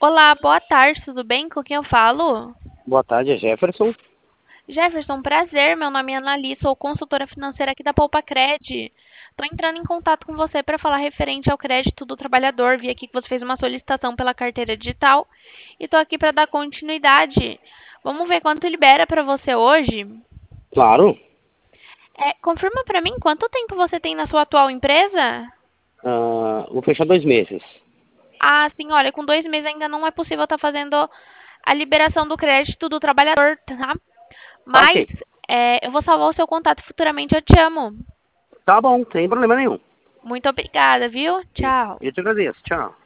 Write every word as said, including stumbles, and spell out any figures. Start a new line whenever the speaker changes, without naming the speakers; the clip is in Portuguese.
Olá, boa tarde, tudo bem? Com quem eu falo?
Boa tarde, é Jefferson.
Jefferson, prazer, meu nome é Annali, sou consultora financeira aqui da Poupa Cred. Estou entrando em contato com você para falar referente ao crédito do trabalhador. Vi aqui que você fez uma solicitação pela carteira digital e estou aqui para dar continuidade. Vamos ver quanto libera para você hoje?
Claro.
É, confirma para mim quanto tempo você tem na sua atual empresa?
Ah, vou fechar dois meses.
Ah, sim, olha, com dois meses ainda não é possível estar fazendo a liberação do crédito do trabalhador, tá?
Tá
Mas
ok.
é, eu vou salvar o seu contato futuramente. Eu te amo.
Tá bom, sem problema nenhum.
Muito obrigada, viu?
E
Tchau.
eu te agradeço. Tchau.